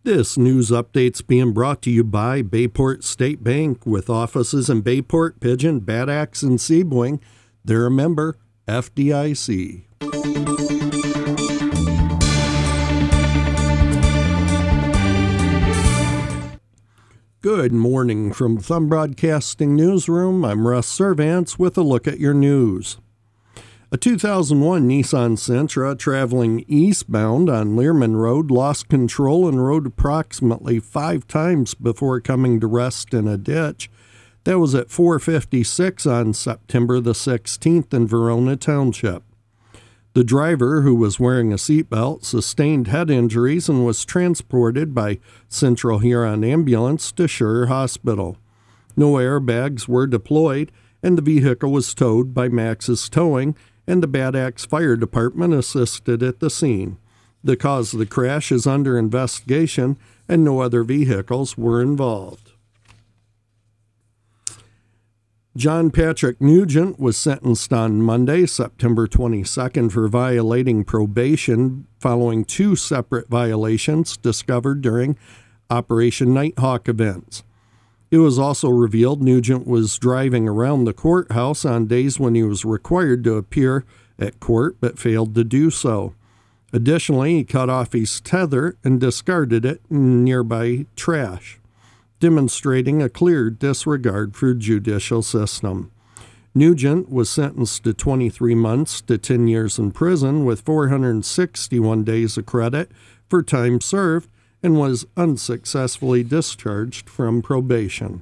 This news update's being brought to you by Bayport State Bank, with offices in Bayport, Pigeon, Bad Axe, and Sebring. They're a member FDIC. Good morning from Thumb Broadcasting Newsroom. I'm Russ Servants with a look at your news. A 2001 Nissan Sentra traveling eastbound on Learman Road lost control and rode approximately 5 times before coming to rest in a ditch. That was at 4:56 on September the 16th in Verona Township. The driver, who was wearing a seatbelt, sustained head injuries and was transported by Central Huron Ambulance to Schur Hospital. No airbags were deployed, and the vehicle was towed by Max's Towing, and the Bad Axe Fire Department assisted at the scene. The cause of the crash is under investigation, and no other vehicles were involved. John Patrick Nugent was sentenced on Monday, September 22nd, for violating probation following 2 separate violations discovered during Operation Nighthawk events. It was also revealed Nugent was driving around the courthouse on days when he was required to appear at court but failed to do so. Additionally, he cut off his tether and discarded it in nearby trash, demonstrating a clear disregard for the judicial system. Nugent was sentenced to 23 months to 10 years in prison with 461 days of credit for time served, and was unsuccessfully discharged from probation.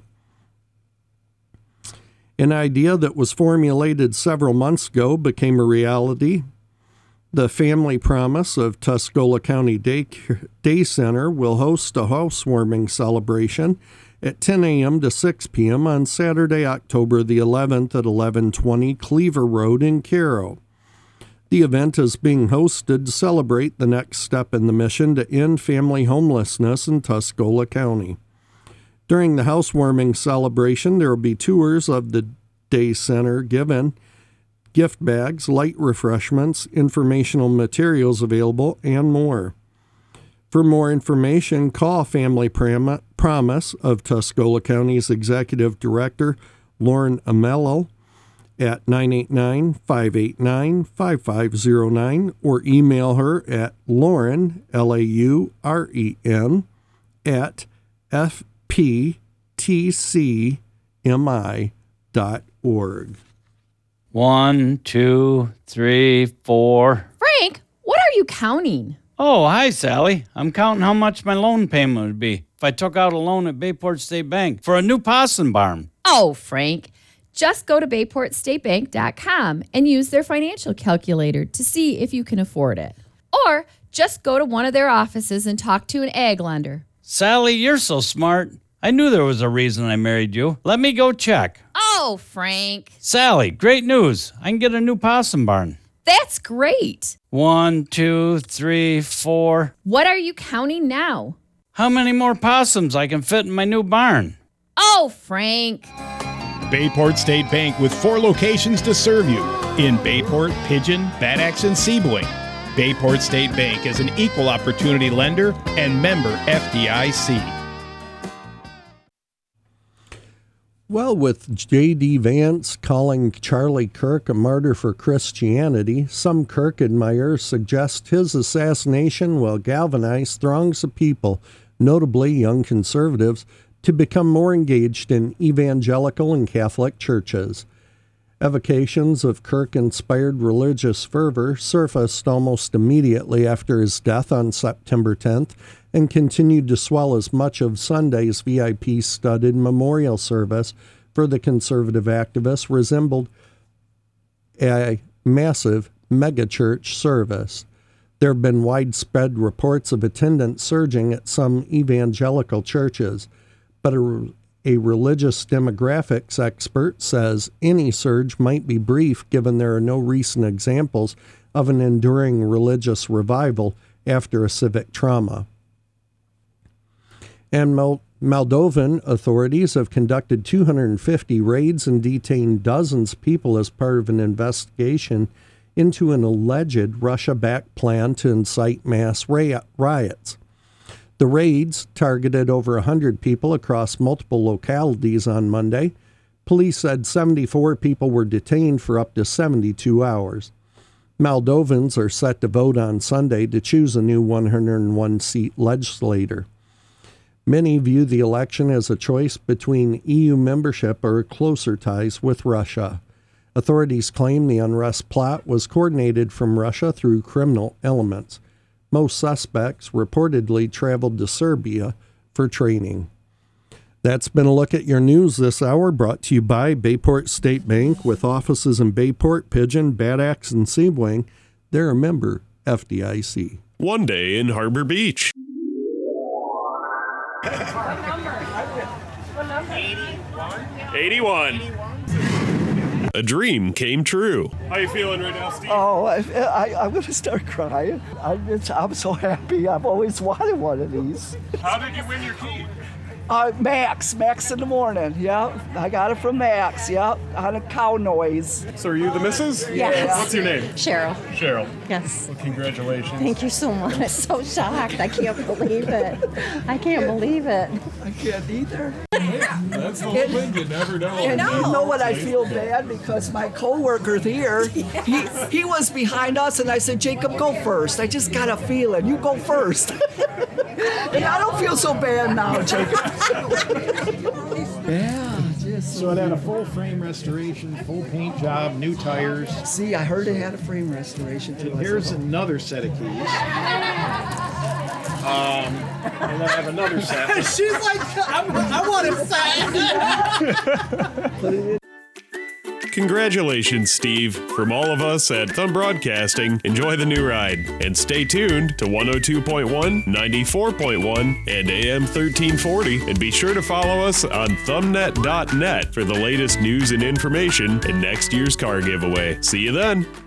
An idea that was formulated several months ago became a reality. The Family Promise of Tuscola County Day Center will host a housewarming celebration at 10 a.m. to 6 p.m. on Saturday, October the 11th at 1120 Cleaver Road in Cairo. The event is being hosted to celebrate the next step in the mission to end family homelessness in Tuscola County. During the housewarming celebration, there will be tours of the day center given, gift bags, light refreshments, informational materials available, and more. For more information, call Family Promise of Tuscola County's Executive Director, Lauren Amello, at 989-589-5509, or email her at Lauren, Lauren, at fptcmi.org. 1, 2, 3, 4. Frank, what are you counting? Oh, hi, Sally. I'm counting how much my loan payment would be if I took out a loan at Bayport State Bank for a new possum barn. Oh, Frank. Just go to BayportStateBank.com and use their financial calculator to see if you can afford it. Or just go to one of their offices and talk to an ag lender. Sally, you're so smart. I knew there was a reason I married you. Let me go check. Oh, Frank. Sally, great news. I can get a new possum barn. That's great. 1, 2, 3, 4. What are you counting now? How many more possums I can fit in my new barn? Oh, Frank. Bayport State Bank with 4 locations to serve you in Bayport, Pigeon, Bad Axe, and Sebring. Bayport State Bank is an equal opportunity lender and member FDIC. Well, with J.D. Vance calling Charlie Kirk a martyr for Christianity, some Kirk admirers suggest his assassination will galvanize throngs of people, notably young conservatives, to become more engaged in evangelical and Catholic churches. Evocations of Kirk-inspired religious fervor surfaced almost immediately after his death on September 10th and continued to swell as much of Sunday's VIP-studded memorial service for the conservative activist resembled a massive megachurch service. There have been widespread reports of attendance surging at some evangelical churches, but a religious demographics expert says any surge might be brief given there are no recent examples of an enduring religious revival after a civic trauma. And Moldovan authorities have conducted 250 raids and detained dozens of people as part of an investigation into an alleged Russia-backed plan to incite mass riots. The raids targeted over 100 people across multiple localities on Monday. Police said 74 people were detained for up to 72 hours. Moldovans are set to vote on Sunday to choose a new 101-seat legislator. Many view the election as a choice between EU membership or closer ties with Russia. Authorities claim the unrest plot was coordinated from Russia through criminal elements. Most suspects reportedly traveled to Serbia for training. That's been a look at your news this hour, brought to you by Bayport State Bank, with offices in Bayport, Pigeon, Bad Axe, and Sebring. They're a member FDIC. One day in Harbor Beach. What number? 81. A dream came true. How you feeling right now, Steve? Oh, I'm going to start crying. I'm so happy. I've always wanted one of these. How did you win your key? Max in the morning. Yeah, I got it from Max. Yeah, on a cow noise. So are you the missus? Yes. What's your name? Cheryl. Cheryl. Yes. Well, congratulations. Thank you so much. I'm so shocked. I can't believe it. I can't believe it. I can't either. That's the whole thing. You never know. And you know what? I feel bad because my coworker here, he was behind us, and I said, Jacob, go first. I just got a feeling. You go first. And I don't feel so bad now, Jacob. Yeah, just So it had a full frame restoration, full paint job, new tires. see, I heard it had a frame restoration too. Here's another set of keys. And then I have another set. She's like, I want to say. Congratulations, Steve. From all of us at Thumb Broadcasting, enjoy the new ride. And stay tuned to 102.1, 94.1, and AM 1340. And be sure to follow us on thumbnet.net for the latest news and information and next year's car giveaway. See you then.